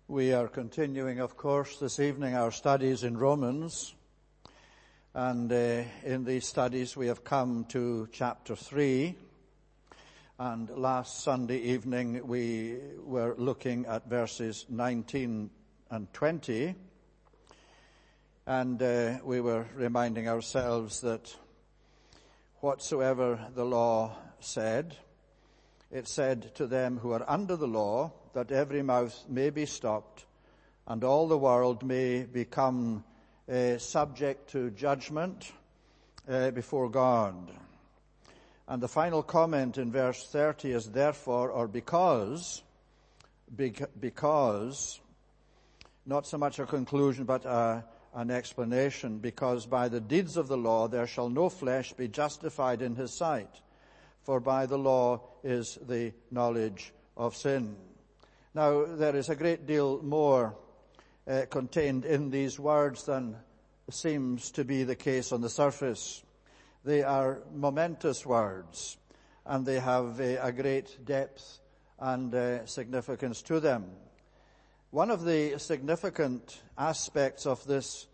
We are continuing, of course, this evening our studies in Romans. And in these studies we have come to chapter 3. And last Sunday evening we were looking at verses 19 and 20. And we were reminding ourselves that whatsoever the law said, it said to them who are under the law, that every mouth may be stopped, and all the world may become subject to judgment before God. And the final comment in verse 30 is therefore, or because, not so much a conclusion but an explanation, because by the deeds of the law there shall no flesh be justified in his sight, for by the law is the knowledge of sin. Now, there is a great deal more contained in these words than seems to be the case on the surface. They are momentous words, and they have a great depth and significance to them. One of the significant aspects of this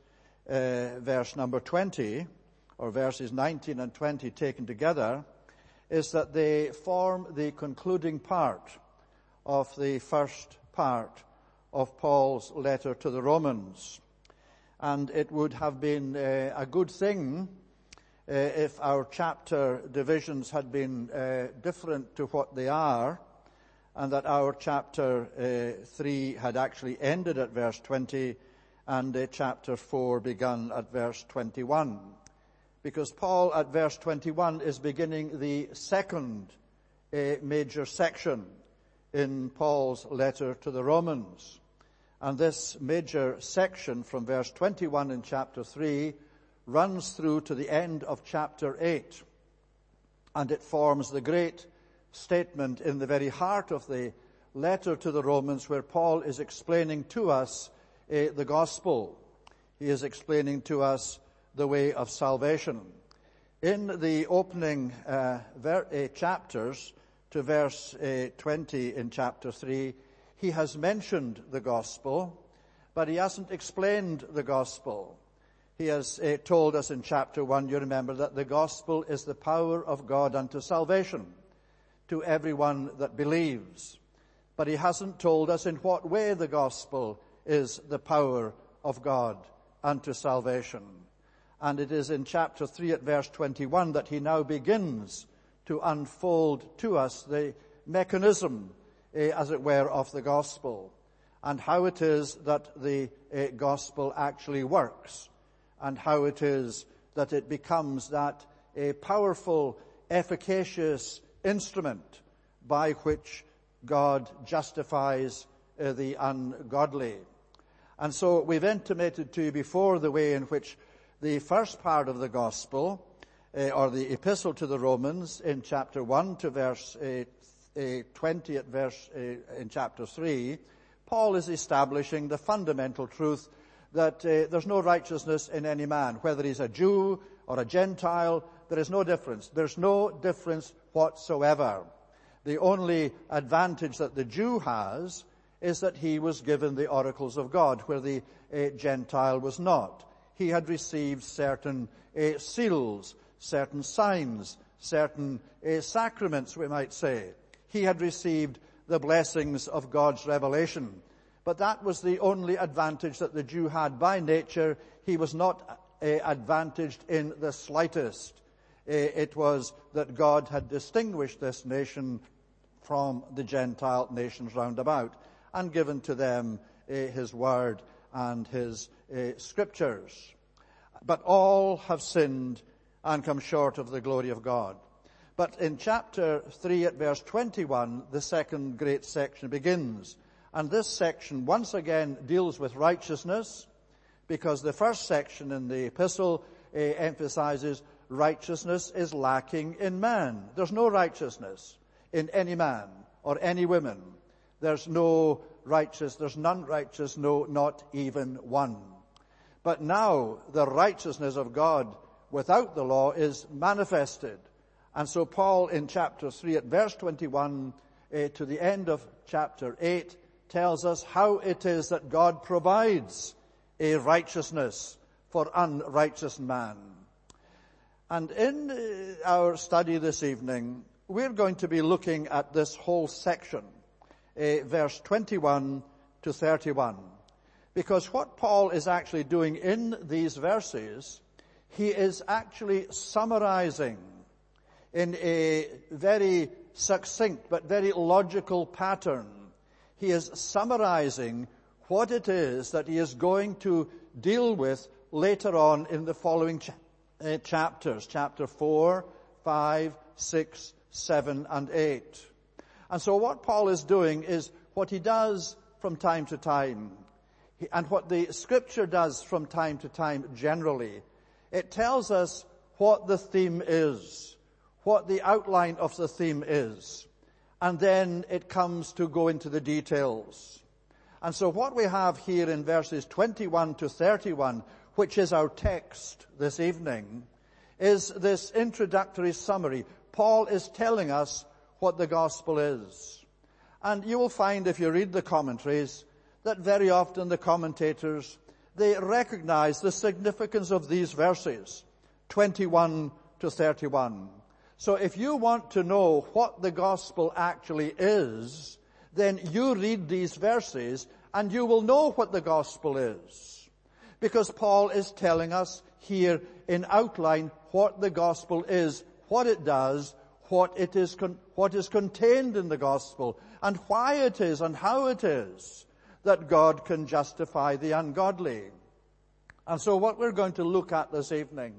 verse number 20, or verses 19 and 20 taken together, is that they form the concluding part of the first part of Paul's letter to the Romans. And it would have been a good thing if our chapter divisions had been different to what they are, and that our chapter 3 had actually ended at verse 20 and chapter 4 begun at verse 21. Because Paul at verse 21 is beginning the second major section in Paul's letter to the Romans. And this major section from verse 21 in chapter 3 runs through to the end of chapter 8. And it forms the great statement in the very heart of the letter to the Romans, where Paul is explaining to us the gospel. He is explaining to us the way of salvation. In the opening chapters, to verse 20 in chapter 3, he has mentioned the gospel, but he hasn't explained the gospel. He has told us in chapter 1, you remember, that the gospel is the power of God unto salvation to everyone that believes. But he hasn't told us in what way the gospel is the power of God unto salvation. And it is in chapter 3 at verse 21 that he now begins to unfold to us the mechanism, as it were, of the gospel, and how it is that the gospel actually works, and how it is that it becomes that powerful, efficacious instrument by which God justifies the ungodly. And so we've intimated to you before the way in which the first part of the gospel, or the epistle to the Romans in chapter 1 to verse 20 at verse in chapter 3, Paul is establishing the fundamental truth that there's no righteousness in any man, whether he's a Jew or a Gentile. There is no difference. There's no difference whatsoever. The only advantage that the Jew has is that he was given the oracles of God, where the Gentile was not. He had received certain seals, certain signs, certain sacraments, we might say. He had received the blessings of God's revelation. But that was the only advantage that the Jew had by nature. He was not advantaged in the slightest. It was that God had distinguished this nation from the Gentile nations round about and given to them his word and his scriptures. But all have sinned and come short of the glory of God. But in chapter 3 at verse 21, the second great section begins. And this section once again deals with righteousness, because the first section in the epistle emphasizes righteousness is lacking in man. There's no righteousness in any man or any woman. There's none righteous, no, not even one. But now the righteousness of God without the law is manifested. And so Paul in chapter 3 at verse 21 to the end of chapter 8 tells us how it is that God provides a righteousness for unrighteous man. And in our study this evening, we're going to be looking at this whole section, verse 21 to 31. Because what Paul is actually doing in these verses, he is actually summarizing in a very succinct but very logical pattern. He is summarizing what it is that he is going to deal with later on in the following chapters, chapter 4, 5, 6, 7, and 8. And so what Paul is doing is what he does from time to time, and what the Scripture does from time to time generally. It tells us what the theme is, what the outline of the theme is, and then it comes to go into the details. And so what we have here in verses 21 to 31, which is our text this evening, is this introductory summary. Paul is telling us what the gospel is. And you will find, if you read the commentaries, that very often the commentators, they recognize the significance of these verses, 21 to 31. So if you want to know what the gospel actually is, then you read these verses and you will know what the gospel is. Because Paul is telling us here in outline what the gospel is, what it does, what is contained in the gospel, and why it is and how it is that God can justify the ungodly. And so what we're going to look at this evening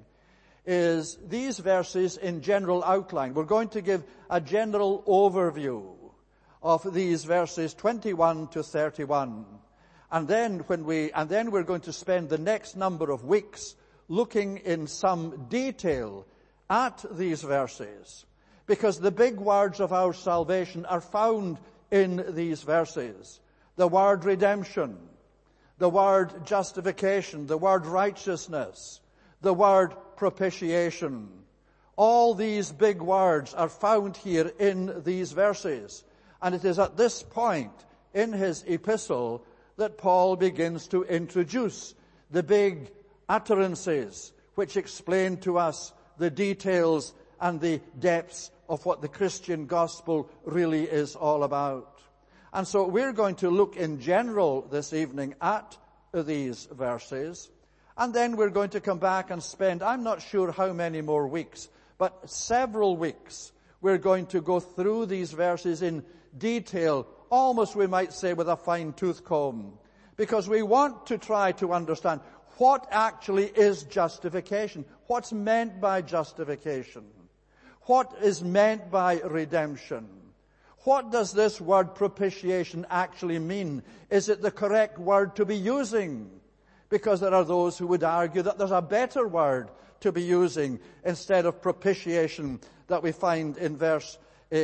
is these verses in general outline. We're going to give a general overview of these verses 21 to 31. And then we're going to spend the next number of weeks looking in some detail at these verses, because the big words of our salvation are found in these verses. The word redemption, the word justification, the word righteousness, the word propitiation. All these big words are found here in these verses. And it is at this point in his epistle that Paul begins to introduce the big utterances which explain to us the details and the depths of what the Christian gospel really is all about. And so we're going to look in general this evening at these verses, and then we're going to come back and spend, I'm not sure how many more weeks, but several weeks, we're going to go through these verses in detail, almost we might say with a fine-tooth comb, because we want to try to understand what actually is justification, what's meant by justification, what is meant by redemption. What does this word propitiation actually mean? Is it the correct word to be using? Because there are those who would argue that there's a better word to be using instead of propitiation that we find in verse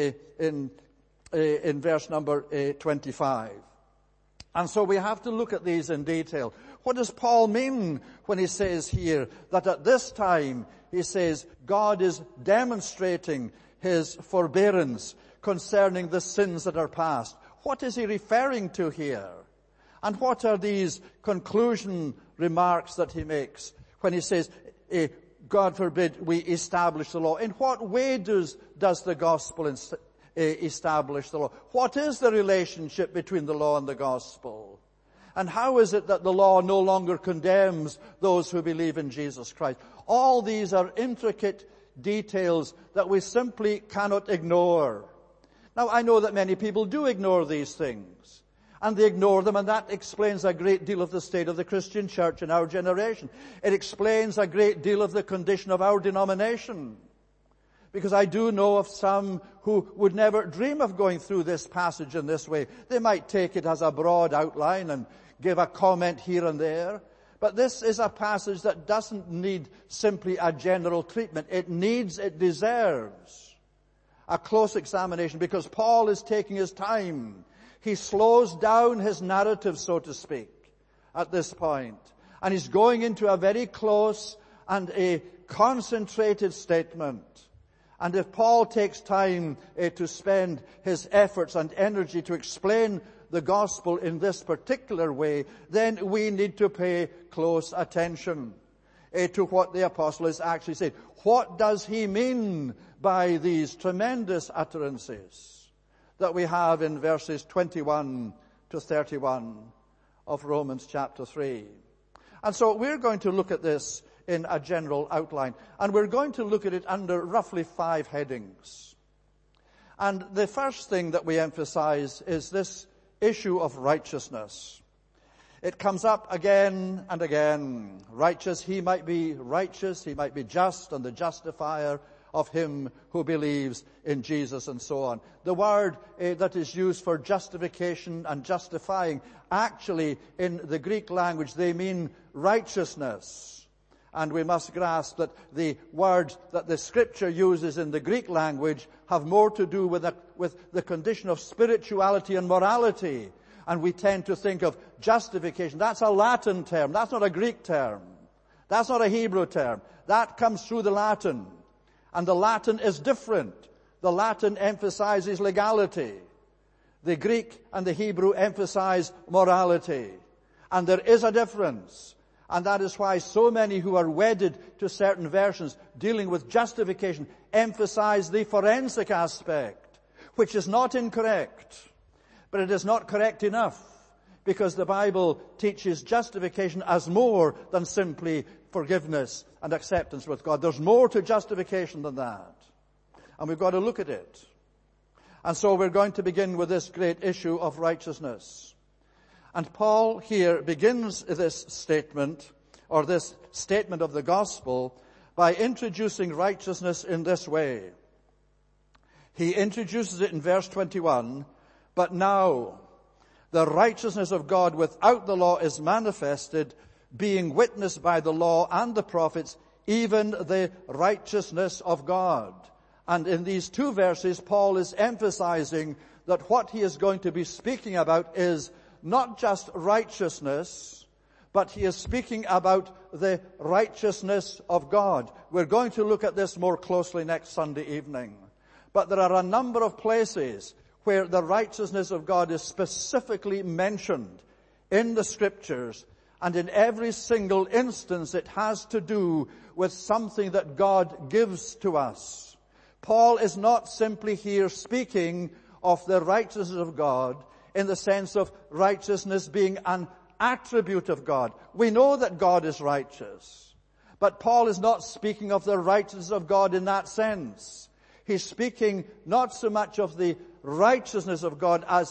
number 25. And so we have to look at these in detail. What does Paul mean when he says here that at this time, he says, God is demonstrating his forbearance concerning the sins that are past? What is he referring to here? And what are these conclusion remarks that he makes when he says, God forbid we establish the law? In what way does the gospel establish the law? What is the relationship between the law and the gospel? And how is it that the law no longer condemns those who believe in Jesus Christ? All these are intricate details that we simply cannot ignore. Now, I know that many people do ignore these things, and they ignore them, and that explains a great deal of the state of the Christian church in our generation. It explains a great deal of the condition of our denomination. Because I do know of some who would never dream of going through this passage in this way. They might take it as a broad outline and give a comment here and there. But this is a passage that doesn't need simply a general treatment. It deserves a close examination, because Paul is taking his time. He slows down his narrative, so to speak, at this point. And he's going into a very close and a concentrated statement. And if Paul takes time to spend his efforts and energy to explain the gospel in this particular way, then we need to pay close attention to what the apostle is actually saying. What does he mean by these tremendous utterances that we have in verses 21 to 31 of Romans chapter 3? And so we're going to look at this in a general outline, and we're going to look at it under roughly 5 headings. And the first thing that we emphasize is this issue of righteousness. It comes up again and again. Righteous, he might be righteous, he might be just, and the justifier of him who believes in Jesus, and so on. The word that is used for justification and justifying, actually in the Greek language, they mean righteousness. And we must grasp that the words that the Scripture uses in the Greek language have more to do with the condition of spirituality and morality. And we tend to think of justification. That's a Latin term. That's not a Greek term. That's not a Hebrew term. That comes through the Latin. And the Latin is different. The Latin emphasizes legality. The Greek and the Hebrew emphasize morality. And there is a difference. And that is why so many who are wedded to certain versions dealing with justification emphasize the forensic aspect, which is not incorrect, but it is not correct enough, because the Bible teaches justification as more than simply forgiveness and acceptance with God. There's more to justification than that. And we've got to look at it. And so we're going to begin with this great issue of righteousness. And Paul here begins this statement, or this statement of the gospel, by introducing righteousness in this way. He introduces it in verse 21, "But now the righteousness of God without the law is manifested, being witnessed by the law and the prophets, even the righteousness of God." And in these 2 verses, Paul is emphasizing that what he is going to be speaking about is not just righteousness, but he is speaking about the righteousness of God. We're going to look at this more closely next Sunday evening. But there are a number of places where the righteousness of God is specifically mentioned in the Scriptures, and in every single instance it has to do with something that God gives to us. Paul is not simply here speaking of the righteousness of God in the sense of righteousness being an attribute of God. We know that God is righteous, but Paul is not speaking of the righteousness of God in that sense. He's speaking not so much of the righteousness of God as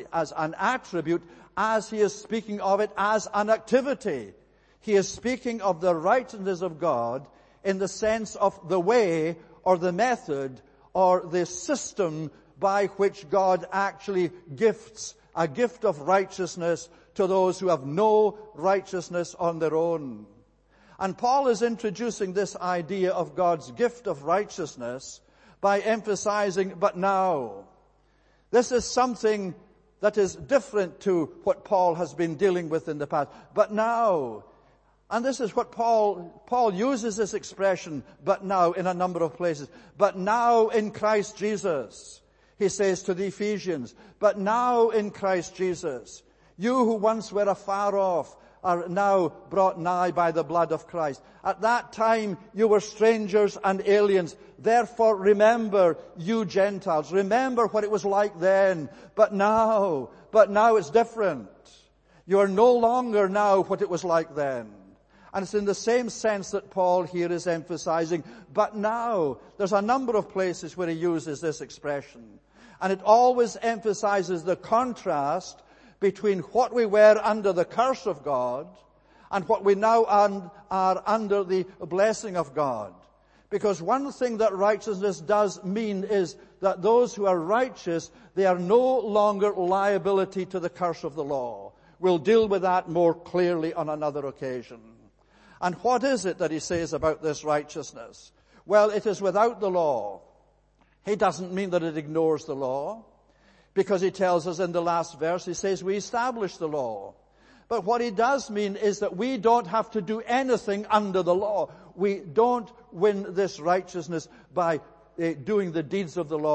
an attribute, as he is speaking of it as an activity. He is speaking of the righteousness of God in the sense of the way or the method or the system by which God actually gifts a gift of righteousness to those who have no righteousness on their own. And Paul is introducing this idea of God's gift of righteousness by emphasizing, "but now." This is something that is different to what Paul has been dealing with in the past. But now. And this is what Paul uses this expression, "but now," in a number of places. "But now in Christ Jesus," he says to the Ephesians, "but now in Christ Jesus. You who once were afar off are now brought nigh by the blood of Christ. At that time you were strangers and aliens. Therefore remember, you Gentiles." Remember what it was like then. But now it's different. You are no longer now what it was like then. And it's in the same sense that Paul here is emphasizing, "but now." There's a number of places where he uses this expression. And it always emphasizes the contrast between what we were under the curse of God and what we now are under the blessing of God. Because one thing that righteousness does mean is that those who are righteous, they are no longer liability to the curse of the law. We'll deal with that more clearly on another occasion. And what is it that he says about this righteousness? Well, it is without the law. He doesn't mean that it ignores the law, because he tells us in the last verse, he says we establish the law. But what he does mean is that we don't have to do anything under the law. We don't win this righteousness by doing the deeds of the law.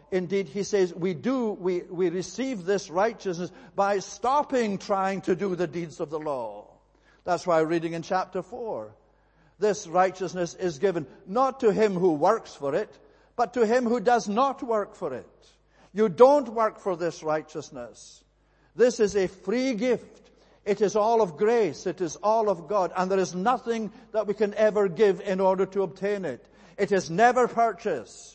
indeed, he says, we receive this righteousness by stopping trying to do the deeds of the law. That's why reading in chapter 4. This righteousness is given not to him who works for it, but to him who does not work for it. You don't work for this righteousness. This is a free gift. It is all of grace. It is all of God. And there is nothing that we can ever give in order to obtain it. It is never purchased.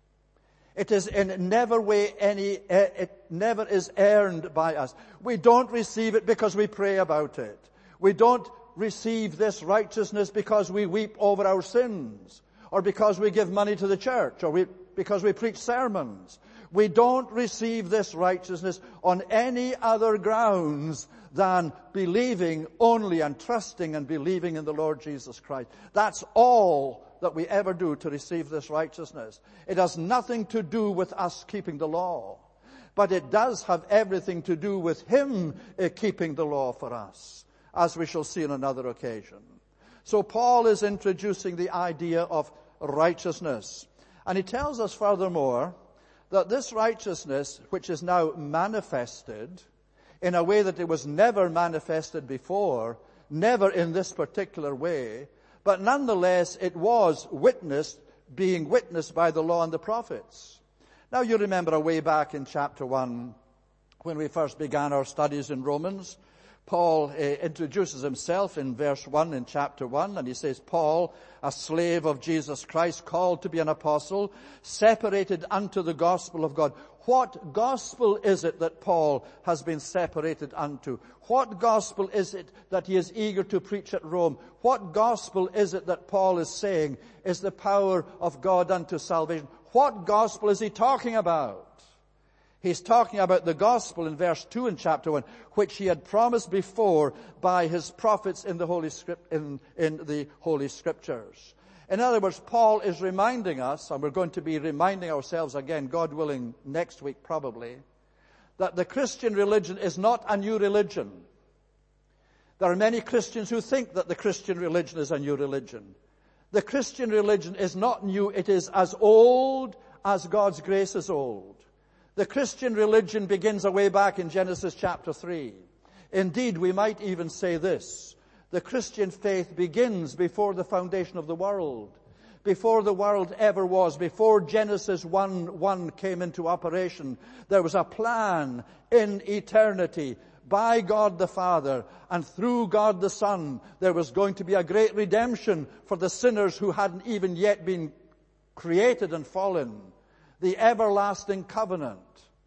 It is in never way it never is earned by us. We don't receive it because we pray about it. We don't receive this righteousness because we weep over our sins, or because we give money to the church, or because we preach sermons. We don't receive this righteousness on any other grounds than believing only and trusting and believing in the Lord Jesus Christ. That's all that we ever do to receive this righteousness. It has nothing to do with us keeping the law, but it does have everything to do with Him keeping the law for us, as we shall see on another occasion. So Paul is introducing the idea of righteousness. And he tells us furthermore that this righteousness, which is now manifested in a way that it was never manifested before, never in this particular way, but nonetheless it was being witnessed by the law and the prophets. Now you remember way back in chapter 1, when we first began our studies in Romans, Paul introduces himself in verse 1 in chapter 1, and he says, Paul, a slave of Jesus Christ, called to be an apostle, separated unto the gospel of God. What gospel is it that Paul has been separated unto? What gospel is it that he is eager to preach at Rome? What gospel is it that Paul is saying is the power of God unto salvation? What gospel is he talking about? He's talking about the gospel in verse 2 in chapter 1, which he had promised before by his prophets in the Holy Scriptures. In other words, Paul is reminding us, and we're going to be reminding ourselves again, God willing, next week probably, that the Christian religion is not a new religion. There are many Christians who think that the Christian religion is a new religion. The Christian religion is not new. It is as old as God's grace is old. The Christian religion begins away back in Genesis chapter 3. Indeed, we might even say this. The Christian faith begins before the foundation of the world. Before the world ever was, before Genesis 1:1 came into operation, there was a plan in eternity by God the Father, and through God the Son, there was going to be a great redemption for the sinners who hadn't even yet been created and fallen. The everlasting covenant.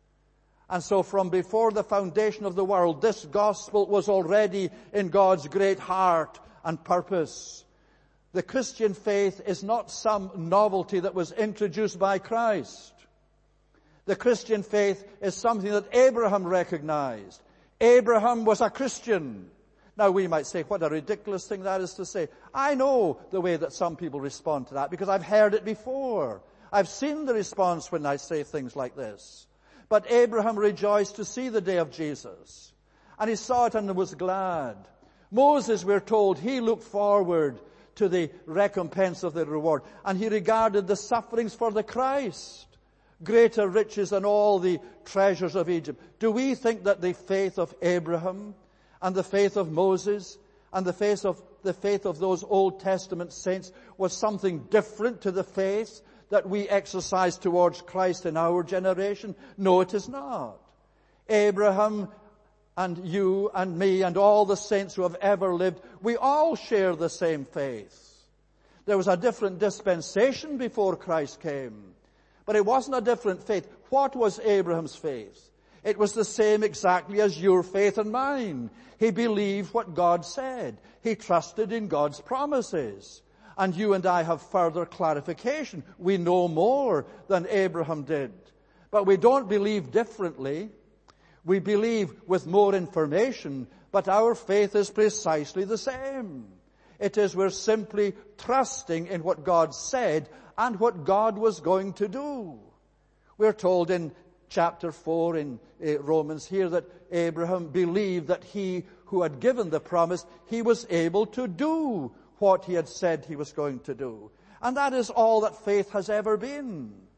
And so from before the foundation of the world, this gospel was already in God's great heart and purpose. The Christian faith is not some novelty that was introduced by Christ. The Christian faith is something that Abraham recognized. Abraham was a Christian. Now we might say, what a ridiculous thing that is to say. I know the way that some people respond to that because I've heard it before. I've seen the response when I say things like this. But Abraham rejoiced to see the day of Jesus. And he saw it and was glad. Moses, we're told, he looked forward to the recompense of the reward. And he regarded the sufferings for the Christ greater riches than all the treasures of Egypt. Do we think that the faith of Abraham and the faith of Moses and the faith of those Old Testament saints was something different to the faith that we exercise towards Christ in our generation? No, it is not. Abraham and you and me and all the saints who have ever lived, we all share the same faith. There was a different dispensation before Christ came, but it wasn't a different faith. What was Abraham's faith? It was the same exactly as your faith and mine. He believed what God said. He trusted in God's promises. And you and I have further clarification. We know more than Abraham did. But we don't believe differently. We believe with more information, but our faith is precisely the same. It is we're simply trusting in what God said and what God was going to do. We're told in chapter 4 in Romans here that Abraham believed that he who had given the promise, he was able to do what he had said he was going to do. And that is all that faith has ever been.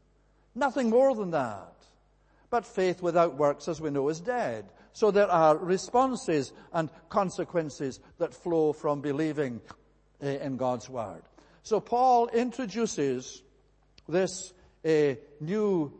Nothing more than that. But faith without works, as we know, is dead. So there are responses and consequences that flow from believing in God's Word. So Paul introduces this new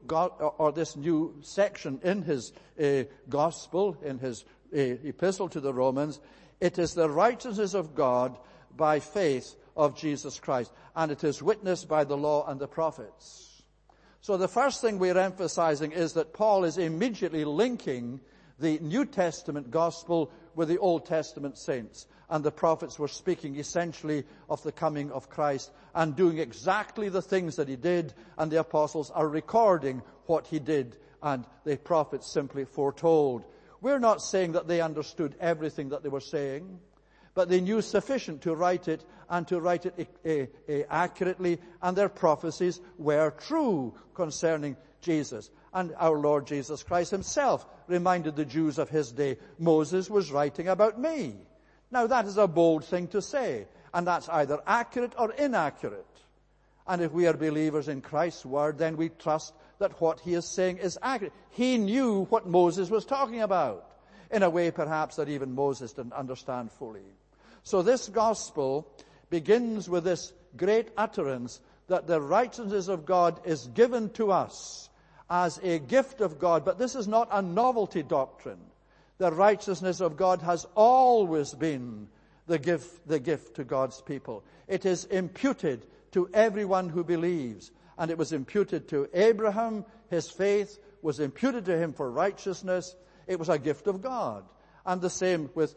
section in his gospel, in his epistle to the Romans. It is the righteousness of God by faith of Jesus Christ, and it is witnessed by the law and the prophets. So the first thing we're emphasizing is that Paul is immediately linking the New Testament gospel with the Old Testament saints. And the prophets were speaking essentially of the coming of Christ and doing exactly the things that he did, and the apostles are recording what he did, and the prophets simply foretold. We're not saying that they understood everything that they were saying, but they knew sufficient to write it, and to write it accurately, and their prophecies were true concerning Jesus. And our Lord Jesus Christ himself reminded the Jews of his day, Moses was writing about me. Now that is a bold thing to say, and that's either accurate or inaccurate. And if we are believers in Christ's word, then we trust that what he is saying is accurate. He knew what Moses was talking about, in a way perhaps that even Moses didn't understand fully. So this gospel begins with this great utterance that the righteousness of God is given to us as a gift of God. But this is not a novelty doctrine. The righteousness of God has always been the gift to God's people. It is imputed to everyone who believes. And it was imputed to Abraham. His faith was imputed to him for righteousness. It was a gift of God. And the same with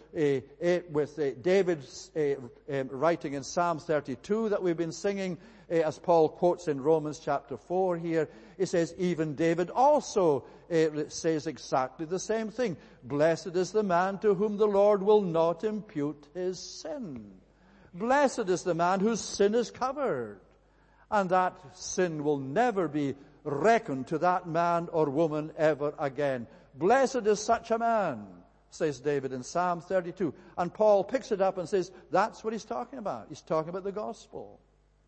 David's writing in Psalm 32 that we've been singing, as Paul quotes in Romans chapter 4 here. He says, even David also says exactly the same thing. Blessed is the man to whom the Lord will not impute his sin. Blessed is the man whose sin is covered. And that sin will never be reckoned to that man or woman ever again. Blessed is such a man, says David in Psalm 32. And Paul picks it up and says, that's what he's talking about. He's talking about the gospel.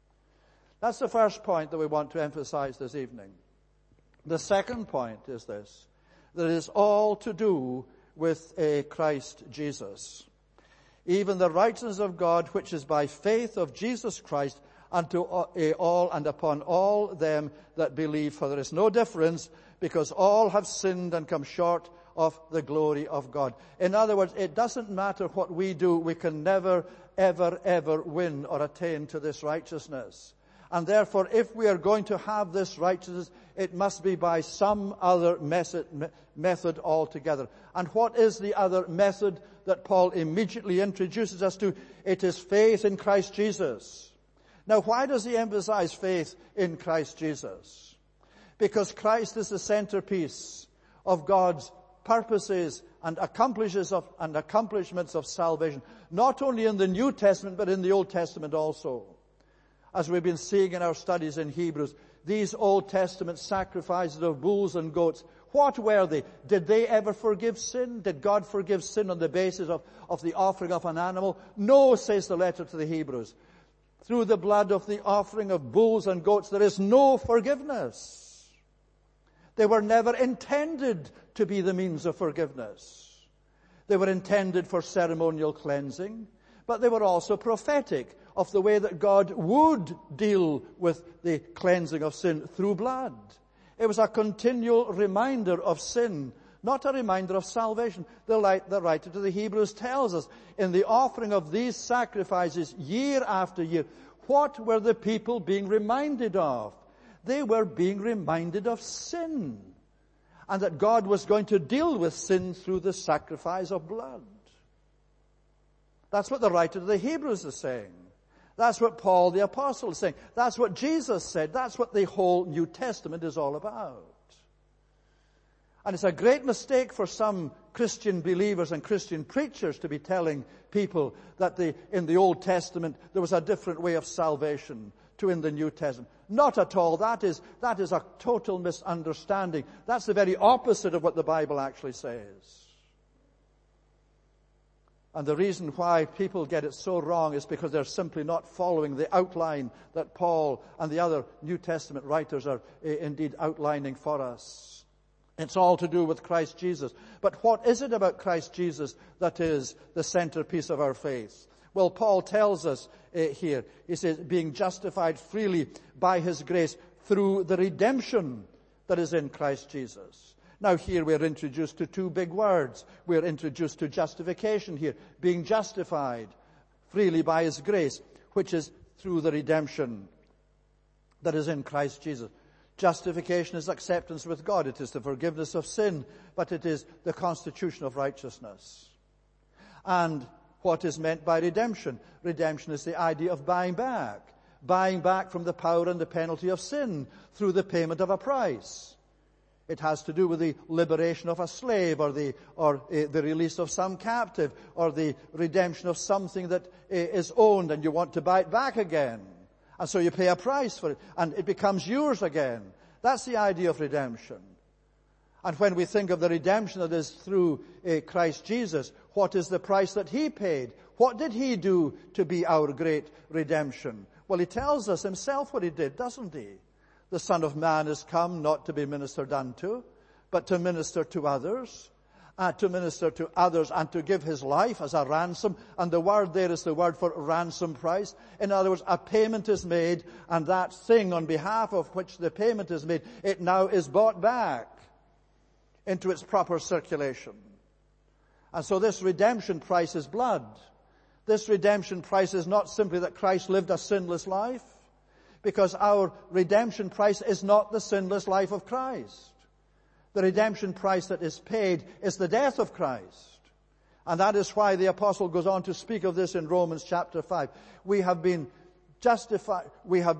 That's the first point that we want to emphasize this evening. The second point is this, that it is all to do with Christ Jesus. Even the righteousness of God, which is by faith of Jesus Christ, unto all and upon all them that believe. For there is no difference, because all have sinned and come short of the glory of God. In other words, it doesn't matter what we do, we can never, ever, ever win or attain to this righteousness. And therefore, if we are going to have this righteousness, it must be by some other method altogether. And what is the other method that Paul immediately introduces us to? It is faith in Christ Jesus. Now, why does he emphasize faith in Christ Jesus? Because Christ is the centerpiece of God's purposes and accomplishments of salvation, not only in the New Testament, but in the Old Testament also. As we've been seeing in our studies in Hebrews, these Old Testament sacrifices of bulls and goats, what were they? Did they ever forgive sin? Did God forgive sin on the basis of the offering of an animal? No, says the letter to the Hebrews. Through the blood of the offering of bulls and goats, there is no forgiveness. They were never intended to be the means of forgiveness. They were intended for ceremonial cleansing, but they were also prophetic of the way that God would deal with the cleansing of sin through blood. It was a continual reminder of sin, not a reminder of salvation. The writer to the Hebrews tells us, in the offering of these sacrifices year after year, what were the people being reminded of? They were being reminded of sin, and that God was going to deal with sin through the sacrifice of blood. That's what the writer to the Hebrews is saying. That's what Paul the Apostle is saying. That's what Jesus said. That's what the whole New Testament is all about. And it's a great mistake for some Christian believers and Christian preachers to be telling people that in the Old Testament there was a different way of salvation to in the New Testament. Not at all. That is a total misunderstanding. That's the very opposite of what the Bible actually says. And the reason why people get it so wrong is because they're simply not following the outline that Paul and the other New Testament writers are indeed outlining for us. It's all to do with Christ Jesus. But what is it about Christ Jesus that is the centerpiece of our faith? Well, Paul tells us here, he says, being justified freely by his grace through the redemption that is in Christ Jesus. Now here we're introduced to two big words. We're introduced to justification here, being justified freely by his grace, which is through the redemption that is in Christ Jesus. Justification is acceptance with God. It is the forgiveness of sin, but it is the constitution of righteousness. And what is meant by redemption? Redemption is the idea of buying back from the power and the penalty of sin through the payment of a price. It has to do with the liberation of a slave or the release of some captive or the redemption of something that is owned and you want to buy it back again. And so you pay a price for it and it becomes yours again. That's the idea of redemption. And when we think of the redemption that is through Christ Jesus, what is the price that he paid? What did he do to be our great redemption? Well, he tells us himself what he did, doesn't he? The Son of Man is come not to be ministered unto, but to minister to others, and to give his life as a ransom. And the word there is the word for ransom price. In other words, a payment is made, and that thing on behalf of which the payment is made, it now is bought back into its proper circulation. And so this redemption price is blood. This redemption price is not simply that Christ lived a sinless life, because our redemption price is not the sinless life of Christ. The redemption price that is paid is the death of Christ. And that is why the apostle goes on to speak of this in Romans chapter 5. If we have been justified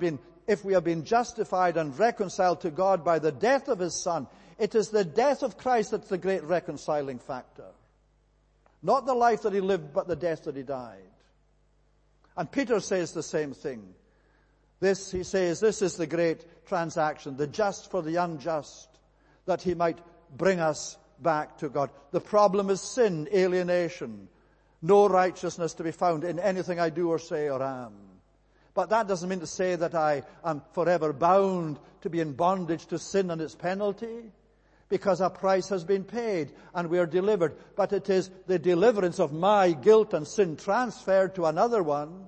and reconciled to God by the death of his Son, it is the death of Christ that's the great reconciling factor. Not the life that he lived, but the death that he died. And Peter says the same thing. He says, this is the great transaction, the just for the unjust, that he might bring us back to God. The problem is sin, alienation, no righteousness to be found in anything I do or say or am. But that doesn't mean to say that I am forever bound to be in bondage to sin and its penalty, because a price has been paid and we are delivered. But it is the deliverance of my guilt and sin transferred to another one.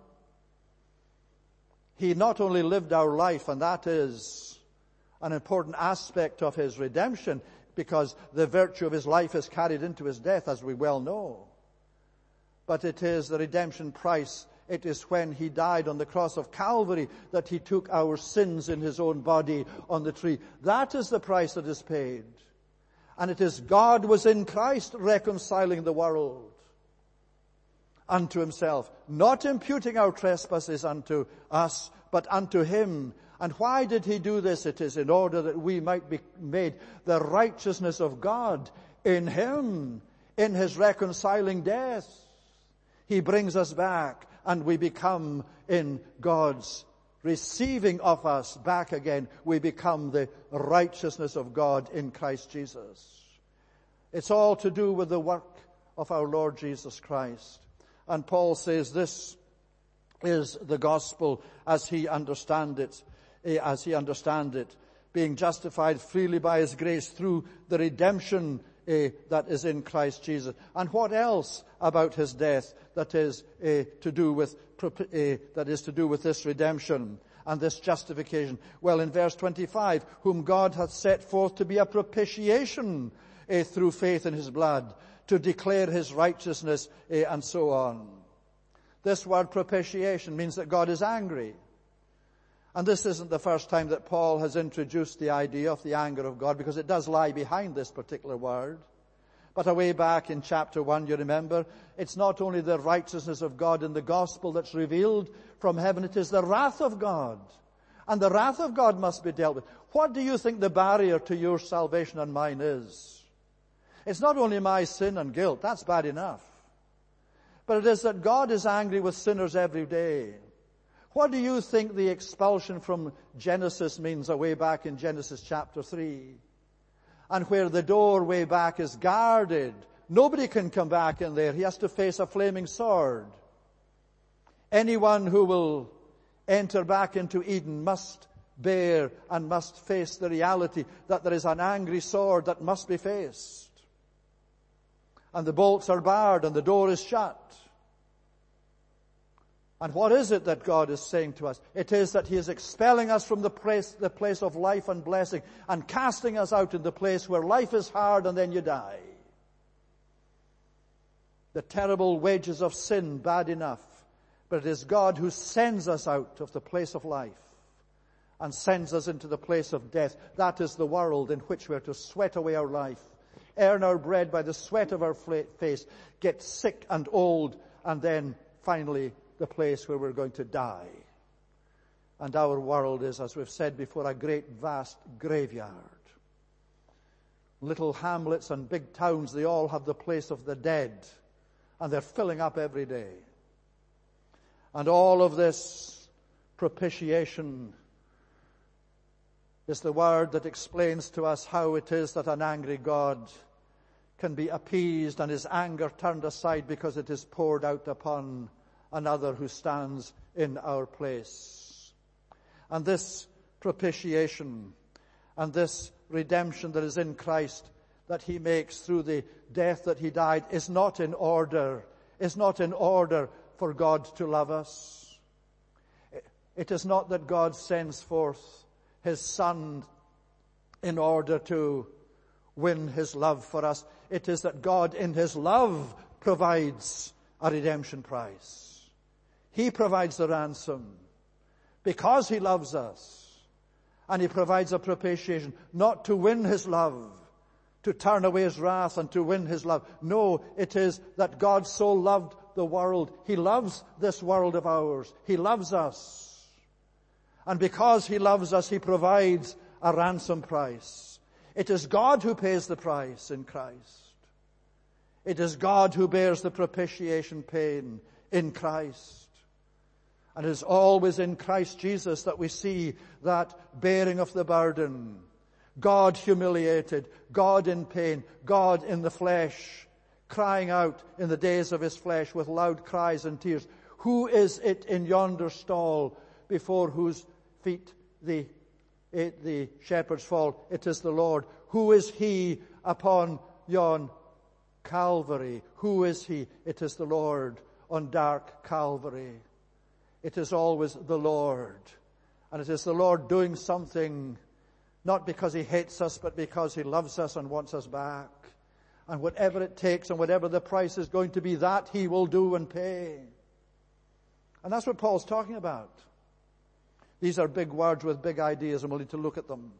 He not only lived our life, and that is an important aspect of his redemption, because the virtue of his life is carried into his death, as we well know. But it is the redemption price. It is when he died on the cross of Calvary that he took our sins in his own body on the tree. That is the price that is paid. And it is God was in Christ reconciling the world unto himself, not imputing our trespasses unto us, but unto him. And why did he do this? It is in order that we might be made the righteousness of God in him, in his reconciling death. He brings us back, and we become, in God's receiving of us back again, we become the righteousness of God in Christ Jesus. It's all to do with the work of our Lord Jesus Christ. And Paul says this is the gospel as he understands it, being justified freely by his grace through the redemption that is in Christ Jesus. And what else about his death that is to do with this redemption and this justification? Well, in verse 25, whom God hath set forth to be a propitiation through faith in his blood, to declare his righteousness, and so on. This word propitiation means that God is angry. And this isn't the first time that Paul has introduced the idea of the anger of God, because it does lie behind this particular word. But away back in chapter 1, you remember, it's not only the righteousness of God in the gospel that's revealed from heaven, it is the wrath of God. And the wrath of God must be dealt with. What do you think the barrier to your salvation and mine is? It's not only my sin and guilt, that's bad enough. But it is that God is angry with sinners every day. What do you think the expulsion from Genesis means away back in Genesis chapter 3? And where the door way back is guarded Nobody can come back in there. He has to face a flaming sword. Anyone who will enter back into Eden must bear and must face the reality that there is an angry sword that must be faced. And the bolts are barred and the door is shut. And what is it that God is saying to us? It is that He is expelling us from the place of life and blessing and casting us out in the place where life is hard and then you die. The terrible wages of sin, bad enough. But it is God who sends us out of the place of life and sends us into the place of death. That is the world in which we are to sweat away our life, earn our bread by the sweat of our face, get sick and old, and then finally the place where we're going to die. And our world is, as we've said before, a great vast graveyard. Little hamlets and big towns, they all have the place of the dead, and they're filling up every day. And all of this propitiation is the word that explains to us how it is that an angry God can be appeased and his anger turned aside because it is poured out upon another who stands in our place. And this propitiation and this redemption that is in Christ that He makes through the death that He died is not in order for God to love us. It is not that God sends forth His Son in order to win His love for us. It is that God in His love provides a redemption price. He provides the ransom because He loves us. And He provides a propitiation not to win His love, to turn away His wrath and to win His love. No, it is that God so loved the world. He loves this world of ours. He loves us. And because He loves us, He provides a ransom price. It is God who pays the price in Christ. It is God who bears the propitiation pain in Christ. And it is always in Christ Jesus that we see that bearing of the burden. God humiliated, God in pain, God in the flesh, crying out in the days of His flesh with loud cries and tears. Who is it in yonder stall before whose feet the shepherds fall? It is the Lord. Who is He upon yon Calvary? Who is He? It is the Lord on dark Calvary. It is always the Lord. And it is the Lord doing something, not because He hates us, but because He loves us and wants us back. And whatever it takes and whatever the price is going to be, that He will do and pay. And that's what Paul's talking about. These are big words with big ideas, and we'll need to look at them.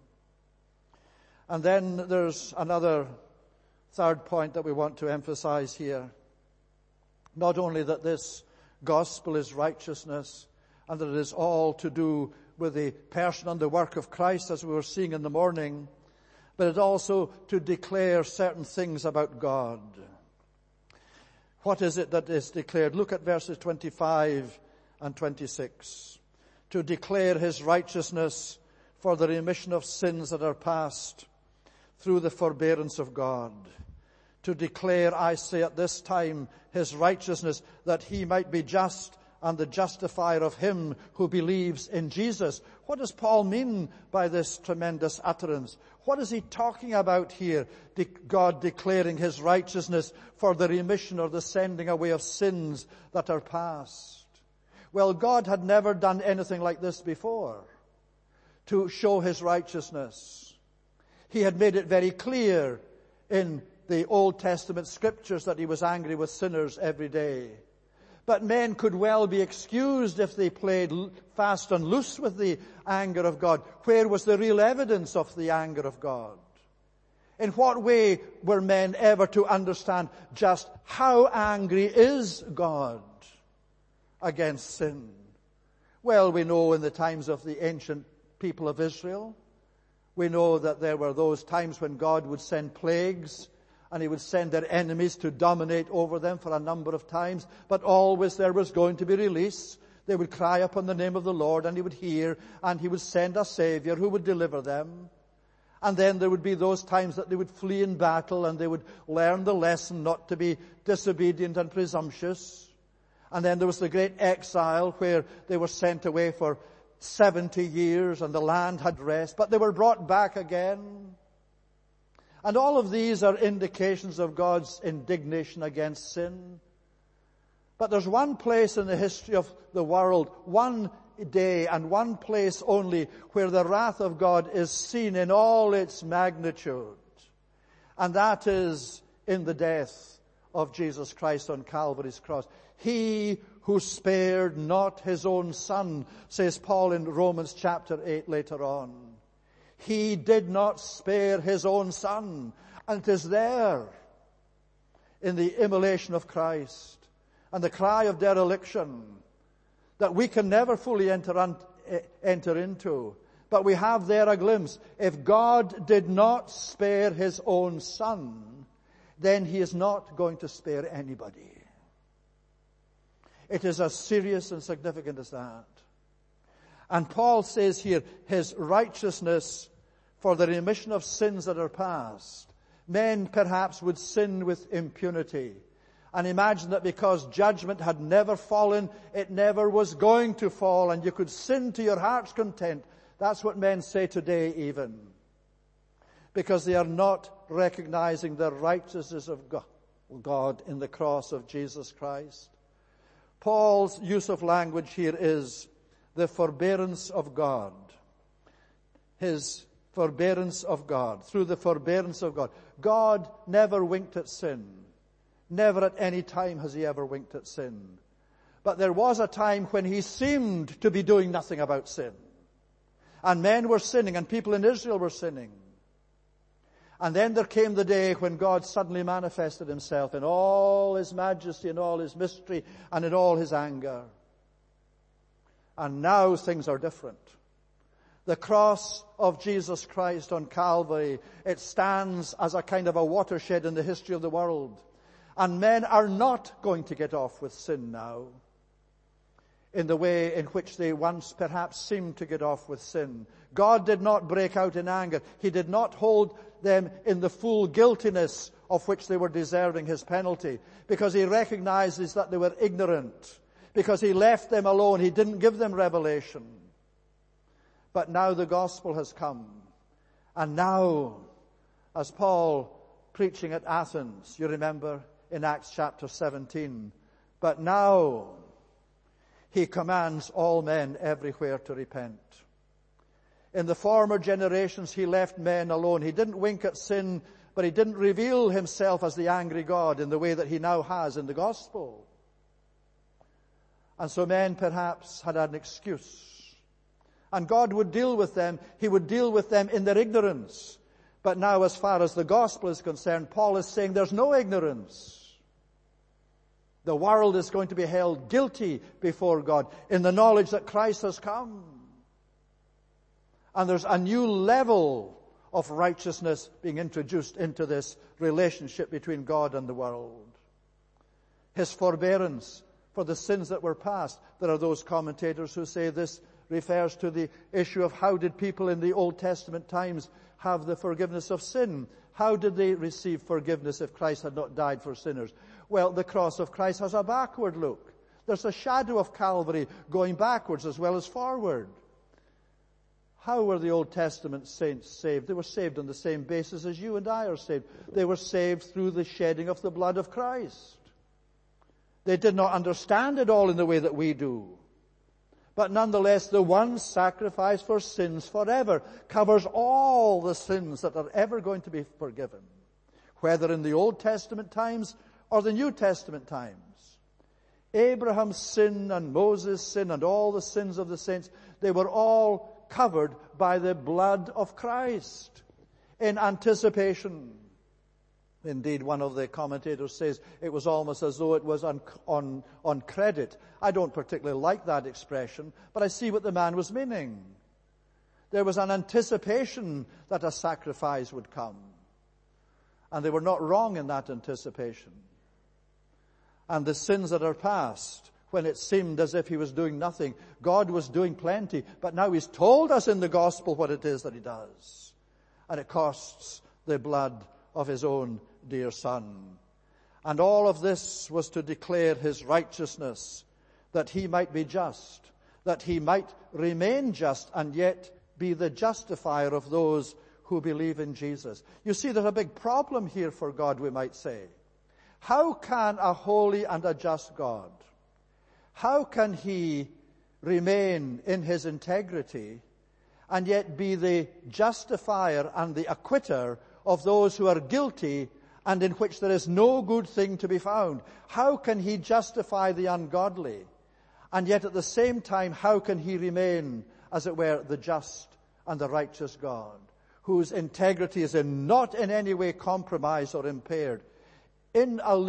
And then there's another third point that we want to emphasize here. Not only that this gospel is righteousness, and that it is all to do with the person and the work of Christ, as we were seeing in the morning, but it also to declare certain things about God. What is it that is declared? Look at verses 25 and 26. To declare His righteousness for the remission of sins that are past through the forbearance of God. To declare, I say at this time, His righteousness, that He might be just and the justifier of him who believes in Jesus. What does Paul mean by this tremendous utterance? What is he talking about here? God declaring His righteousness for the remission or the sending away of sins that are past. Well, God had never done anything like this before to show His righteousness. He had made it very clear in the Old Testament scriptures that He was angry with sinners every day. But men could well be excused if they played fast and loose with the anger of God. Where was the real evidence of the anger of God? In what way were men ever to understand just how angry is God against sin? Well, we know in the times of the ancient people of Israel, we know that there were those times when God would send plagues, and He would send their enemies to dominate over them for a number of times. But always there was going to be release. They would cry upon the name of the Lord, and He would hear, and He would send a Savior who would deliver them. And then there would be those times that they would flee in battle and they would learn the lesson not to be disobedient and presumptuous. And then there was the great exile where they were sent away for 70 years and the land had rest, but they were brought back again. And all of these are indications of God's indignation against sin. But there's one place in the history of the world, one day and one place only, where the wrath of God is seen in all its magnitude. And that is in the death of Jesus Christ on Calvary's cross. He who spared not his own son, says Paul in Romans chapter 8 later on. He did not spare his own son. And it is there in the immolation of Christ and the cry of dereliction that we can never fully enter into. But we have there a glimpse. If God did not spare his own son, then he is not going to spare anybody. It is as serious and significant as that. And Paul says here, his righteousness for the remission of sins that are past. Men perhaps would sin with impunity and imagine that because judgment had never fallen, it never was going to fall, and you could sin to your heart's content. That's what men say today even, because they are not recognizing the righteousness of God in the cross of Jesus Christ. Paul's use of language here is the forbearance of God. His forbearance of God, through the forbearance of God. God never winked at sin. Never at any time has he ever winked at sin. But there was a time when he seemed to be doing nothing about sin. And men were sinning, and people in Israel were sinning. And then there came the day when God suddenly manifested himself in all his majesty and all his mystery and in all his anger. And now things are different. The cross of Jesus Christ on Calvary, it stands as a kind of a watershed in the history of the world. And men are not going to get off with sin now in the way in which they once perhaps seemed to get off with sin. God did not break out in anger. He did not hold them in the full guiltiness of which they were deserving his penalty, because he recognizes that they were ignorant, because he left them alone. He didn't give them revelation. But now the gospel has come. And now, as Paul preaching at Athens, you remember in Acts chapter 17, but now he commands all men everywhere to repent. In the former generations, he left men alone. He didn't wink at sin, but he didn't reveal himself as the angry God in the way that he now has in the gospel. And so men perhaps had an excuse. And God would deal with them. He would deal with them in their ignorance. But now, as far as the gospel is concerned, Paul is saying there's no ignorance. The world is going to be held guilty before God in the knowledge that Christ has come. And there's a new level of righteousness being introduced into this relationship between God and the world. His forbearance for the sins that were past. There are those commentators who say this refers to the issue of how did people in the Old Testament times have the forgiveness of sin? How did they receive forgiveness if Christ had not died for sinners? Well, the cross of Christ has a backward look. There's a shadow of Calvary going backwards as well as forward. How were the Old Testament saints saved? They were saved on the same basis as you and I are saved. They were saved through the shedding of the blood of Christ. They did not understand it all in the way that we do. But nonetheless, the one sacrifice for sins forever covers all the sins that are ever going to be forgiven, whether in the Old Testament times or the New Testament times. Abraham's sin and Moses' sin and all the sins of the saints, they were all covered by the blood of Christ in anticipation. Indeed, one of the commentators says it was almost as though it was on credit. I don't particularly like that expression, but I see what the man was meaning. There was an anticipation that a sacrifice would come. And they were not wrong in that anticipation. And the sins that are past, when it seemed as if he was doing nothing, God was doing plenty. But now he's told us in the gospel what it is that he does. and it costs the blood of his own dear Son. And all of this was to declare his righteousness, that he might be just, that he might remain just and yet be the justifier of those who believe in Jesus. You see, there's a big problem here for God, we might say. How can a holy and a just God, how can he remain in his integrity and yet be the justifier and the acquitter of those who are guilty and in which there is no good thing to be found? How can he justify the ungodly? And yet at the same time, how can he remain, as it were, the just and the righteous God, whose integrity is not in any way compromised or impaired in a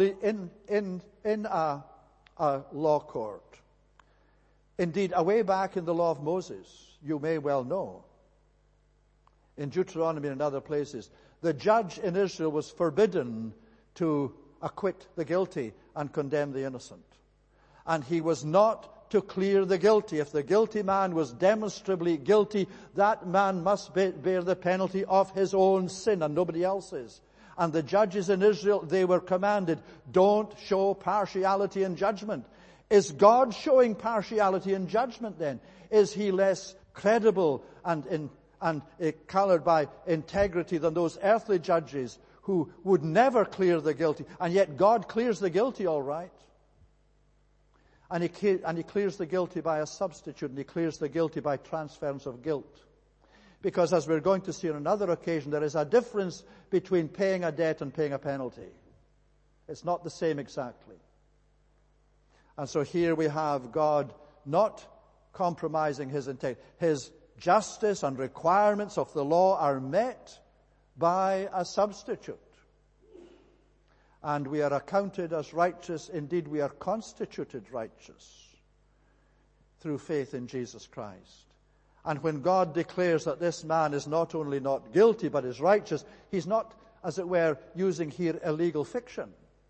law court? Indeed, away back in the law of Moses, you may well know, in Deuteronomy and other places, the judge in Israel was forbidden to acquit the guilty and condemn the innocent. And he was not to clear the guilty. If the guilty man was demonstrably guilty, that man must bear the penalty of his own sin and nobody else's. And the judges in Israel, they were commanded, don't show partiality in judgment. Is God showing partiality in judgment then? Is he less credible and colored by integrity than those earthly judges who would never clear the guilty? And yet God clears the guilty all right. And he clears the guilty by a substitute, and he clears the guilty by transference of guilt. Because as we're going to see on another occasion, there is a difference between paying a debt and paying a penalty. It's not the same exactly. And so here we have God not compromising his integrity. His justice and requirements of the law are met by a substitute. And we are accounted as righteous. Indeed, we are constituted righteous through faith in Jesus Christ. And when God declares that this man is not only not guilty but is righteous, he's not, as it were, using here illegal fiction.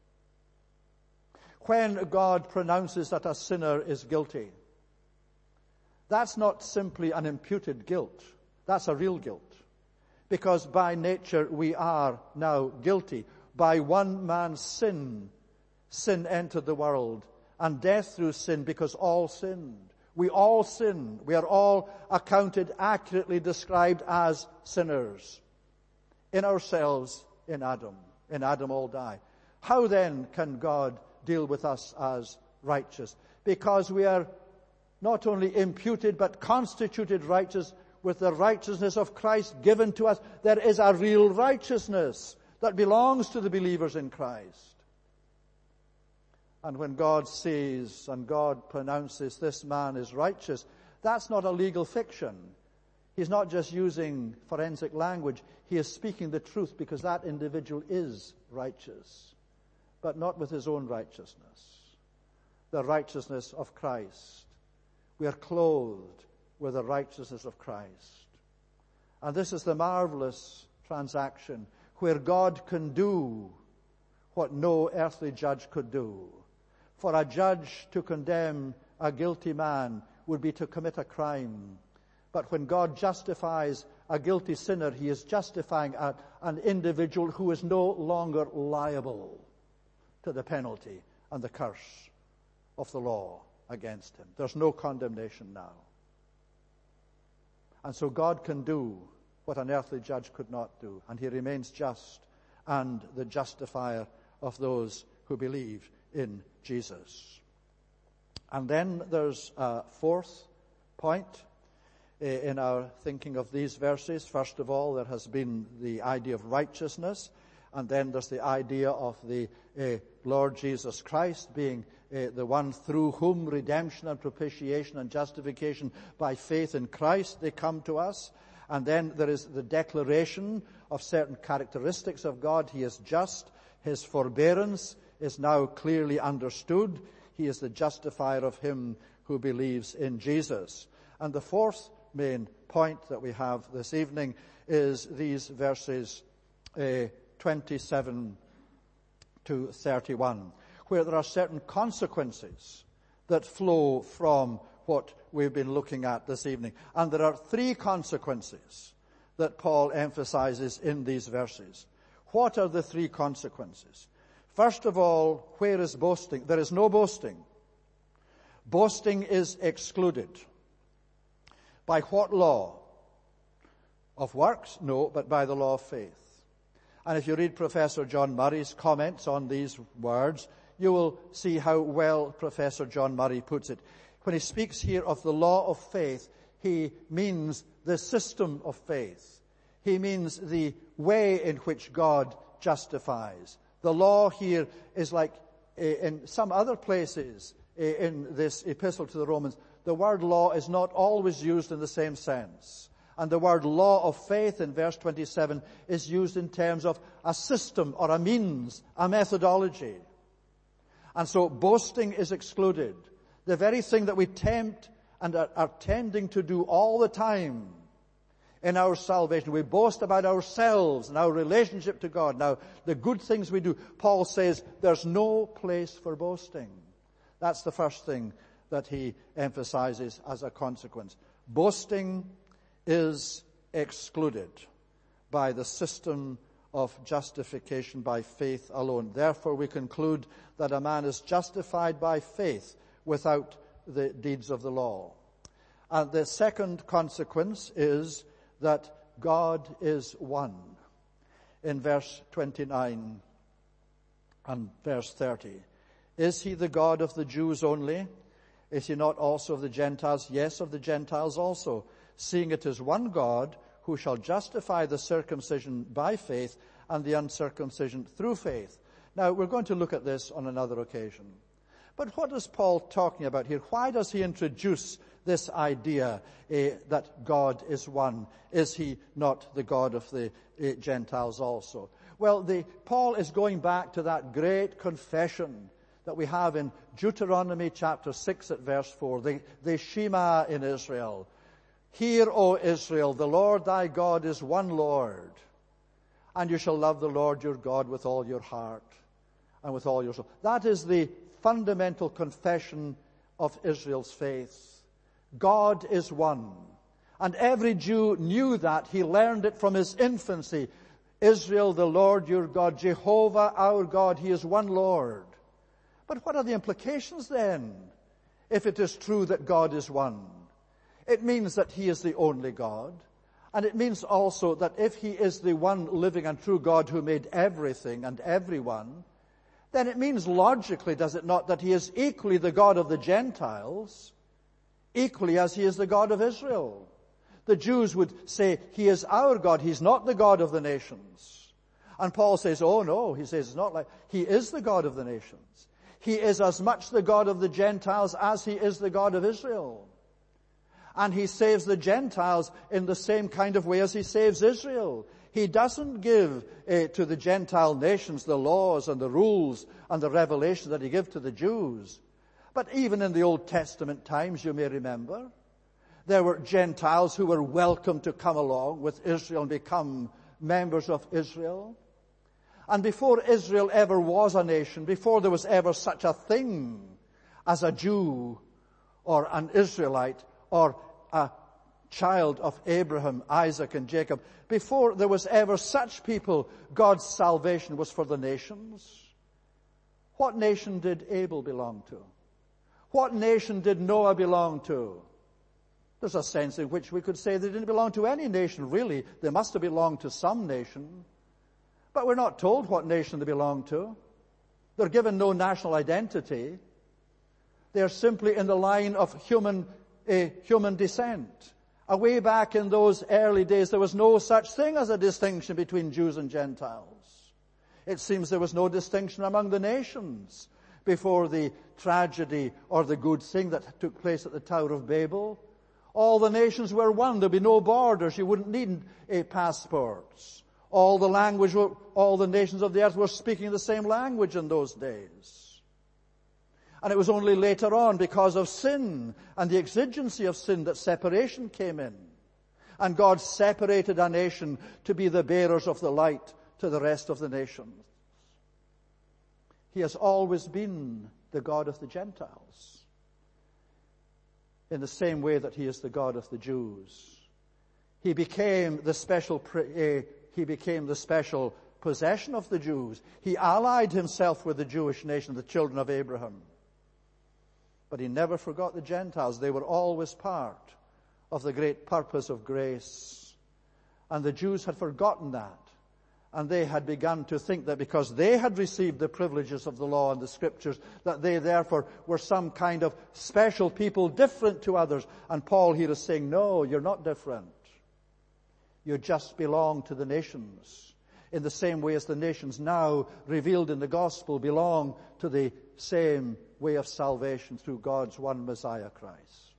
When God pronounces that a sinner is guilty, that's not simply an imputed guilt. That's a real guilt. Because by nature we are now guilty. By one man's sin entered the world, and death through sin, because all sinned. We all sin. We are all accounted, accurately described as sinners. In ourselves, in Adam. In Adam all die. How then can God deal with us as righteous? Because we are not only imputed but constituted righteous with the righteousness of Christ given to us. There is a real righteousness that belongs to the believers in Christ. And when God says and God pronounces this man is righteous, that's not a legal fiction. He's not just using forensic language. He is speaking the truth because that individual is righteous, but not with his own righteousness. The righteousness of Christ. We are clothed with the righteousness of Christ. And this is the marvelous transaction where God can do what no earthly judge could do. For a judge to condemn a guilty man would be to commit a crime. But when God justifies a guilty sinner, he is justifying an individual who is no longer liable to the penalty and the curse of the law against him. There's no condemnation now. And so God can do what an earthly judge could not do, and he remains just and the justifier of those who believe in Jesus. And then there's a fourth point in our thinking of these verses. First of all, there has been the idea of righteousness, and then there's the idea of the Lord Jesus Christ being the one through whom redemption and propitiation and justification by faith in Christ, they come to us. And then there is the declaration of certain characteristics of God. He is just. His forbearance is now clearly understood. He is the justifier of him who believes in Jesus. And the fourth main point that we have this evening is these verses 27 to 31, where there are certain consequences that flow from what we've been looking at this evening. And there are three consequences that Paul emphasizes in these verses. What are the three consequences? First of all, where is boasting? There is no boasting. Boasting is excluded. By what law? Of works? No, but by the law of faith. And if you read Professor John Murray's comments on these words, you will see how well Professor John Murray puts it. When he speaks here of the law of faith, he means the system of faith. He means the way in which God justifies. The law here is like in some other places in this epistle to the Romans, the word law is not always used in the same sense. And the word law of faith in verse 27 is used in terms of a system or a means, a methodology. And so boasting is excluded. The very thing that we tempt and are tending to do all the time in our salvation. We boast about ourselves and our relationship to God. Now, the good things we do, Paul says there's no place for boasting. That's the first thing that he emphasizes as a consequence. Boasting is excluded by the system of justification by faith alone. Therefore, we conclude that a man is justified by faith without the deeds of the law. And the second consequence is that God is one. In verse 29 and verse 30. Is he the God of the Jews only? Is he not also of the Gentiles? Yes, of the Gentiles also. Seeing it is one God who shall justify the circumcision by faith and the uncircumcision through faith. Now, we're going to look at this on another occasion. But what is Paul talking about here? Why does he introduce this idea that God is one? Is he not the God of the Gentiles also? Well, Paul is going back to that great confession that we have in Deuteronomy chapter 6 at verse 4, the Shema in Israel. Hear, O Israel, the Lord thy God is one Lord, and you shall love the Lord your God with all your heart and with all your soul. That is the fundamental confession of Israel's faith. God is one. And every Jew knew that. He learned it from his infancy. Israel, the Lord your God, Jehovah our God, he is one Lord. But what are the implications then, if it is true that God is one? It means that he is the only God. And it means also that if he is the one living and true God who made everything and everyone, then it means logically, does it not, that he is equally the God of the Gentiles, equally as he is the God of Israel. The Jews would say, he is our God, he's not the God of the nations. And Paul says, oh no, he says, it's not like, he is the God of the nations. He is as much the God of the Gentiles as he is the God of Israel. And he saves the Gentiles in the same kind of way as he saves Israel. He doesn't give to the Gentile nations the laws and the rules and the revelation that he gives to the Jews. But even in the Old Testament times, you may remember, there were Gentiles who were welcome to come along with Israel and become members of Israel. And before Israel ever was a nation, before there was ever such a thing as a Jew or an Israelite or a child of Abraham, Isaac, and Jacob, before there was ever such people, God's salvation was for the nations. What nation did Abel belong to? What nation did Noah belong to? There's a sense in which we could say they didn't belong to any nation, really. They must have belonged to some nation. But we're not told what nation they belong to. They're given no national identity. They're simply in the line of human descent. Way back in those early days, there was no such thing as a distinction between Jews and Gentiles. It seems there was no distinction among the nations before the tragedy or the good thing that took place at the Tower of Babel. All the nations were one. There'd be no borders. You wouldn't need passports. All the nations of the earth were speaking the same language in those days. And it was only later on, because of sin and the exigency of sin, that separation came in. And God separated a nation to be the bearers of the light to the rest of the nations. He has always been the God of the Gentiles, in the same way that he is the God of the Jews. He became the special possession of the Jews. He allied himself with the Jewish nation, the children of Abraham. But he never forgot the Gentiles. They were always part of the great purpose of grace. And the Jews had forgotten that. And they had begun to think that because they had received the privileges of the law and the scriptures, that they therefore were some kind of special people different to others. And Paul here is saying, no, you're not different. You just belong to the nations. In the same way as the nations now revealed in the gospel belong to the same way of salvation through God's one Messiah, Christ.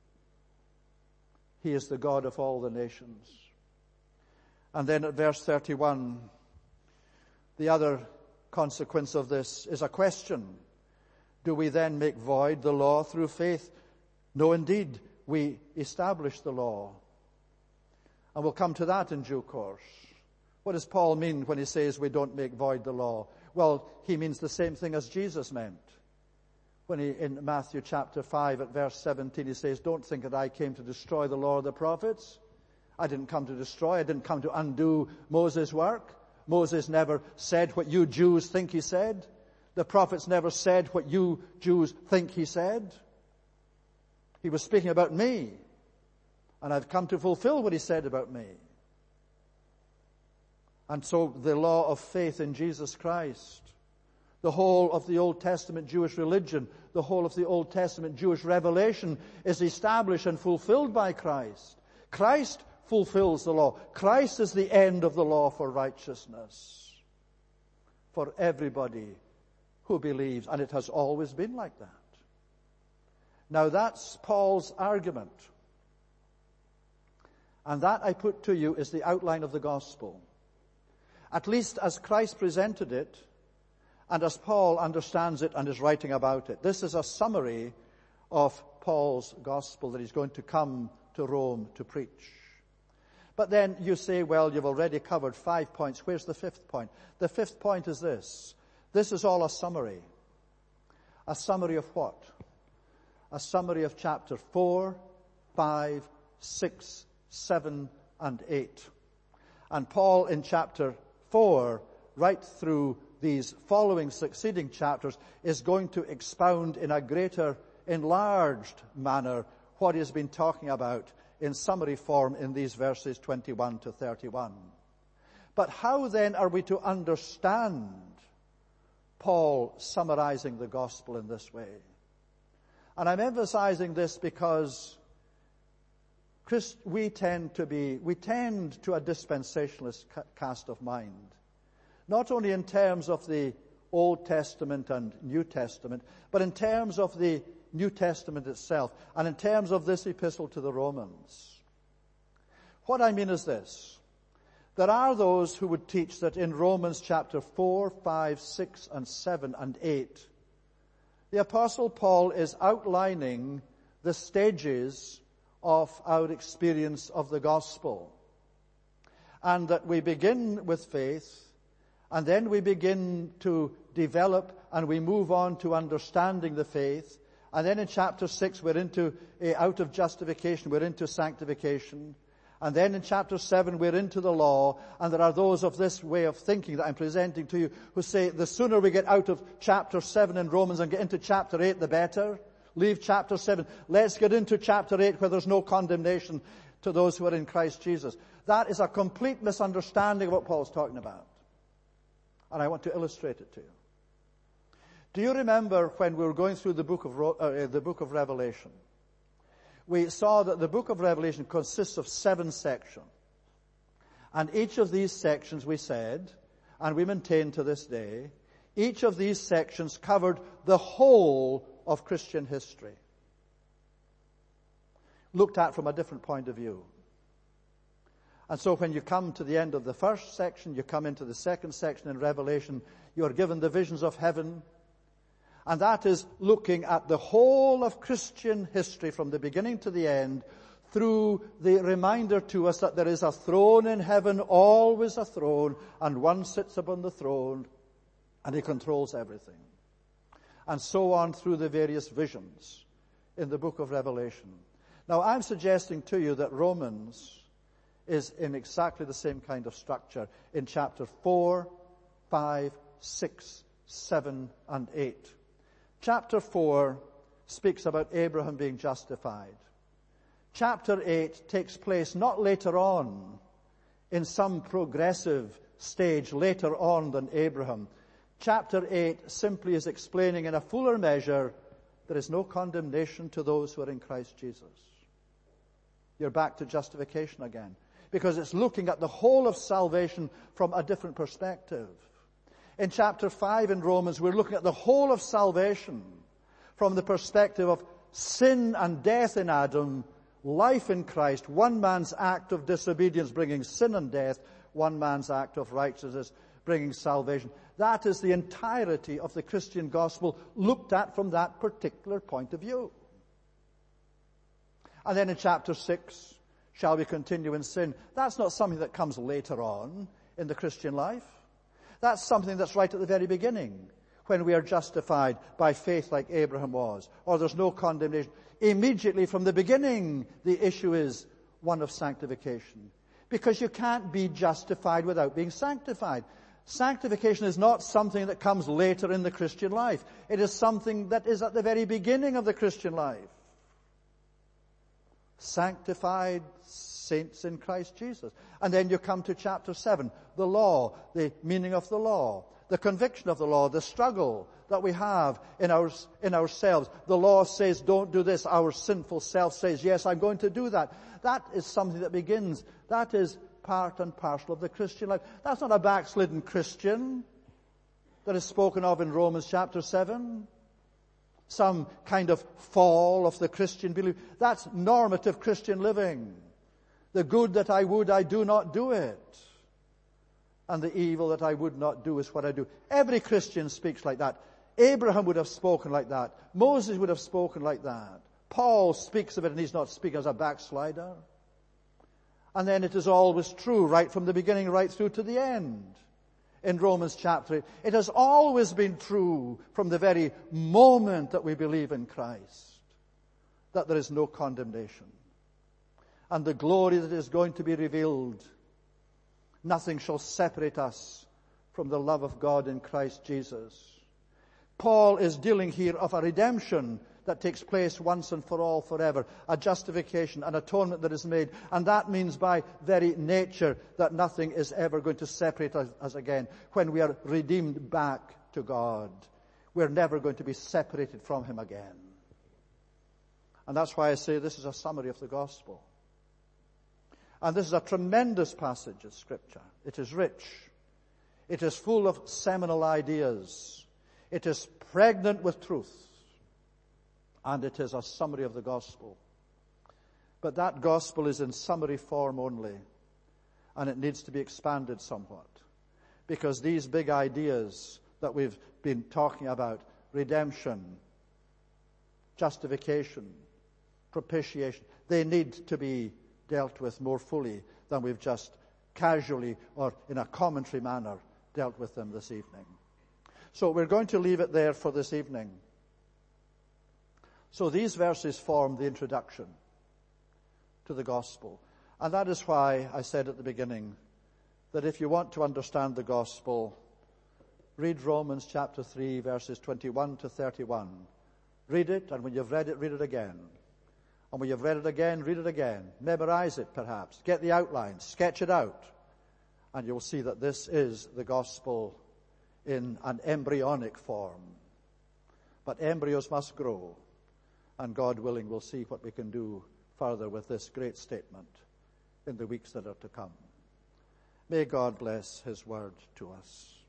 He is the God of all the nations. And then at verse 31, the other consequence of this is a question. Do we then make void the law through faith? No, indeed, we establish the law. And we'll come to that in due course. What does Paul mean when he says we don't make void the law? Well, he means the same thing as Jesus meant. When in Matthew chapter 5 at verse 17, he says, don't think that I came to destroy the law of the prophets. I didn't come to destroy. I didn't come to undo Moses' work. Moses never said what you Jews think he said. The prophets never said what you Jews think he said. He was speaking about me. And I've come to fulfill what he said about me. And so the law of faith in Jesus Christ, the whole of the Old Testament Jewish religion, the whole of the Old Testament Jewish revelation is established and fulfilled by Christ. Christ fulfills the law. Christ is the end of the law for righteousness for everybody who believes, and it has always been like that. Now that's Paul's argument. And that, I put to you, is the outline of the gospel. At least as Christ presented it, and as Paul understands it and is writing about it. This is a summary of Paul's gospel that he's going to come to Rome to preach. But then you say, well, you've already covered 5 points. Where's the 5th point? The 5th point is this. This is all a summary. A summary of what? A summary of chapter 4, 5, 6, 7, and 8. And Paul in chapter 4, right through these following succeeding chapters, is going to expound in a greater, enlarged manner what he has been talking about in summary form in these verses 21 to 31. But how then are we to understand Paul summarizing the gospel in this way? And I'm emphasizing this because we tend to a dispensationalist cast of mind. Not only in terms of the Old Testament and New Testament, but in terms of the New Testament itself, and in terms of this epistle to the Romans. What I mean is this. There are those who would teach that in Romans chapter 4, 5, 6, and 7, and 8, the Apostle Paul is outlining the stages of our experience of the gospel. And that we begin with faith, and then we begin to develop, and we move on to understanding the faith. And then in chapter 6, we're into, out of justification, we're into sanctification. And then in chapter 7, we're into the law. And there are those of this way of thinking that I'm presenting to you who say the sooner we get out of chapter 7 in Romans and get into chapter 8, the better. Leave chapter 7. Let's get into chapter 8 where there's no condemnation to those who are in Christ Jesus. That is a complete misunderstanding of what Paul's talking about. And I want to illustrate it to you. Do you remember when we were going through the book of Revelation? We saw that the book of Revelation consists of 7 sections. And each of these sections, we said, and we maintain to this day, each of these sections covered the whole of Christian history, looked at from a different point of view. And so when you come to the end of the first section, you come into the second section in Revelation, you are given the visions of heaven. And that is looking at the whole of Christian history from the beginning to the end, through the reminder to us that there is a throne in heaven, always a throne, and one sits upon the throne, and he controls everything. And so on through the various visions in the book of Revelation. Now I'm suggesting to you that Romans is in exactly the same kind of structure in chapter 4, 5, 6, 7, and 8. Chapter 4 speaks about Abraham being justified. Chapter 8 takes place not later on, in some progressive stage later on than Abraham. Chapter 8 simply is explaining in a fuller measure there is no condemnation to those who are in Christ Jesus. You're back to justification again, because it's looking at the whole of salvation from a different perspective. In chapter 5 in Romans, we're looking at the whole of salvation from the perspective of sin and death in Adam, life in Christ, one man's act of disobedience bringing sin and death, one man's act of righteousness bringing salvation. That is the entirety of the Christian gospel looked at from that particular point of view. And then in chapter 6, shall we continue in sin? That's not something that comes later on in the Christian life. That's something that's right at the very beginning, when we are justified by faith like Abraham was, or there's no condemnation. Immediately from the beginning, the issue is one of sanctification. Because you can't be justified without being sanctified. Sanctification is not something that comes later in the Christian life. It is something that is at the very beginning of the Christian life. Sanctified saints in Christ Jesus. And then you come to chapter 7, the law, the meaning of the law, the conviction of the law, the struggle that we have in ourselves. The law says, don't do this. Our sinful self says, yes, I'm going to do that. That is something that begins. That is part and parcel of the Christian life. That's not a backslidden Christian that is spoken of in Romans chapter 7. Some kind of fall of the Christian belief. That's normative Christian living. The good that I would, I do not do it. And the evil that I would not do is what I do. Every Christian speaks like that. Abraham would have spoken like that. Moses would have spoken like that. Paul speaks of it, and he's not speaking as a backslider. And then it is always true, right from the beginning, right through to the end. In Romans chapter 8, it has always been true from the very moment that we believe in Christ, that there is no condemnation. And the glory that is going to be revealed, nothing shall separate us from the love of God in Christ Jesus. Paul is dealing here of a redemption that takes place once and for all forever, a justification, an atonement that is made, and that means by very nature that nothing is ever going to separate us again. When we are redeemed back to God, we're never going to be separated from Him again. And that's why I say this is a summary of the gospel. And this is a tremendous passage of Scripture. It is rich. It is full of seminal ideas. It is pregnant with truth. And it is a summary of the gospel. But that gospel is in summary form only. And it needs to be expanded somewhat. Because these big ideas that we've been talking about, redemption, justification, propitiation, they need to be dealt with more fully than we've just casually or in a commentary manner dealt with them this evening. So we're going to leave it there for this evening. So these verses form the introduction to the gospel. And that is why I said at the beginning that if you want to understand the gospel, read Romans chapter 3, verses 21 to 31. Read it, and when you've read it again. And when you've read it again, read it again. Memorize it, perhaps. Get the outlines. Sketch it out. And you'll see that this is the gospel in an embryonic form. But embryos must grow. And God willing, we'll see what we can do further with this great statement in the weeks that are to come. May God bless His word to us.